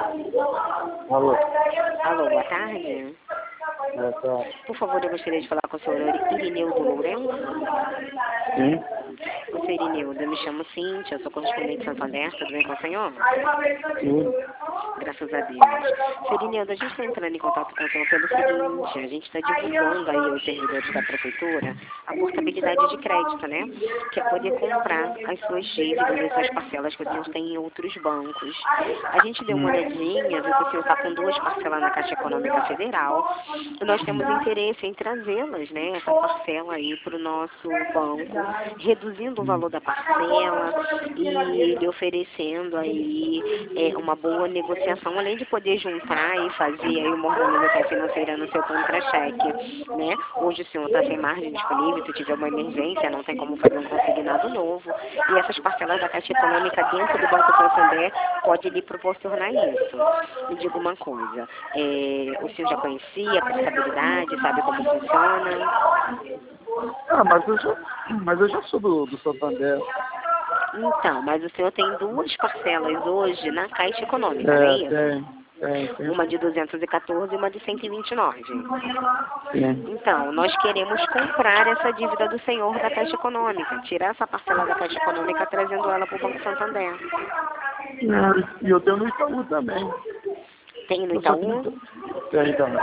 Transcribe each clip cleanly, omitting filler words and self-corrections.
Alô? Alô, boa tarde. Boa tarde. Por favor, eu gostaria de falar com o senhor Irineudo Lourenço. Sim? O senhor Irineudo, eu me chamo Cíntia, eu sou correspondente de Santander, tudo bem com o senhor? Sim? Graças a Deus. Senhor Irineudo, a gente está entrando em contato com o senhor pelo seguinte, a gente está divulgando aí aos servidores da prefeitura a portabilidade de crédito, né? Que é poder comprar as suas dívidas, as suas parcelas que o senhor tem em outros bancos. A gente deu uma olhadinha, viu que o senhor está com 2 parcelas na Caixa Econômica Federal. E nós temos interesse em trazê-las, né, essa parcela aí para o nosso banco, reduzindo o valor da parcela e lhe oferecendo aí uma boa negociação, além de poder juntar e fazer aí uma organização financeira no seu contra-cheque, né? Hoje o senhor está sem margem disponível, se tiver uma emergência, não tem como fazer um consignado novo, e essas parcelas da Caixa Econômica dentro do Banco Santander pode lhe proporcionar isso. Me diga uma coisa, o senhor já conhecia a portabilidade, sabe como funciona? Ah, mas eu já sou do Santander. Então, mas o senhor tem 2 parcelas hoje na Caixa Econômica, não é isso? Tem. Uma de 214 e uma de 129. Sim. Então, nós queremos comprar essa dívida do senhor da Caixa Econômica, tirar essa parcela da Caixa Econômica trazendo ela para o Banco Santander. E eu tenho no Itaú também. Tem no Eu só que Itaú? Tem também.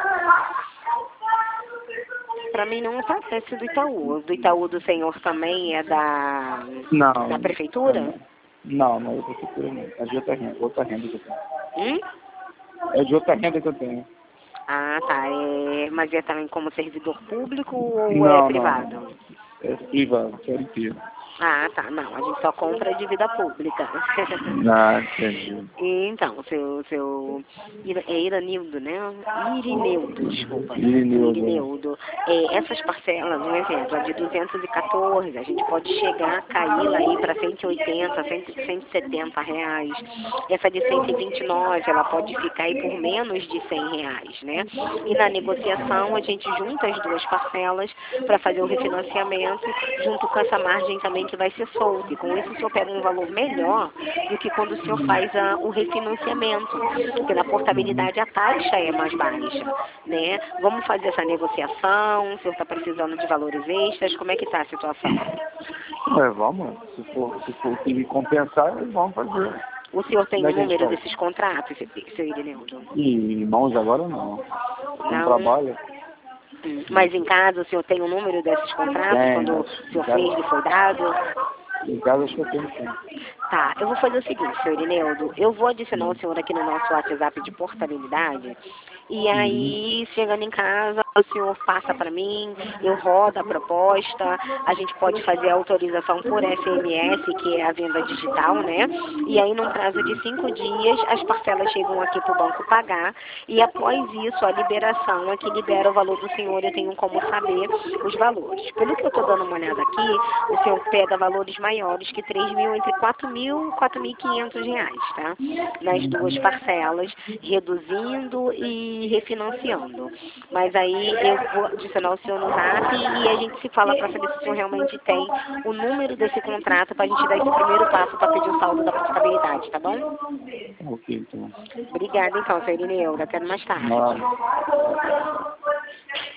Para mim não está esse do Itaú. O do Itaú do senhor também é da Não. prefeitura? Não, não é da prefeitura não. É de outra renda que eu tenho. Hum? É de outra renda que eu tenho. Ah, tá. Mas é também como servidor público ou é Não. privado? É privado, CLT. Ah, tá. Não, a gente só compra dívida pública. Ah, entendi. Então, é Iranildo, né? Irineudo, desculpa. Irineudo. Irineudo. Essas parcelas, um exemplo, a de 214, a gente pode chegar a caí-la aí para 180, 170 reais. Essa de 129, ela pode ficar aí por menos de 100 reais, né? E na negociação, a gente junta as 2 parcelas para fazer o refinanciamento, junto com essa margem também que vai ser solta. E com isso, o senhor pega um valor melhor do que quando o senhor faz o refinanciamento, porque na portabilidade a taxa é mais baixa, né? Vamos fazer essa negociação, o senhor está precisando de valores extras, como é que está a situação? Vamos. Se for que me compensar, vamos fazer. O senhor tem Como o é que a gente número faz? desses contratos, seu Irineudo? Em mãos agora não. Não Não? trabalha? Mas em casa o senhor tem o número desses contratos, Tem, quando o senhor fez e foi dado? em casa acho que eu tenho sim. Tá, eu vou fazer o seguinte, senhor Irineudo, eu vou adicionar o senhor aqui no nosso WhatsApp de portabilidade, e aí, chegando em casa, o senhor passa para mim, eu rodo a proposta, a gente pode fazer a autorização por SMS, que é a venda digital, né? E aí, num prazo de 5 dias, as parcelas chegam aqui para o banco pagar, e após isso, a liberação é que libera o valor do senhor, eu tenho como saber os valores. Pelo que eu estou dando uma olhada aqui, o senhor pega valores maiores que 3 mil, entre 4 mil e 4.500 reais, tá? Nas 2 parcelas, reduzindo e refinanciando. Mas aí eu vou adicionar o senhor no Zap e a gente se fala para saber se o senhor realmente tem o número desse contrato para a gente dar esse primeiro passo para pedir o saldo da portabilidade, tá bom? Ok, então. Obrigada então, senhor Irineudo. Até mais tarde. Nada.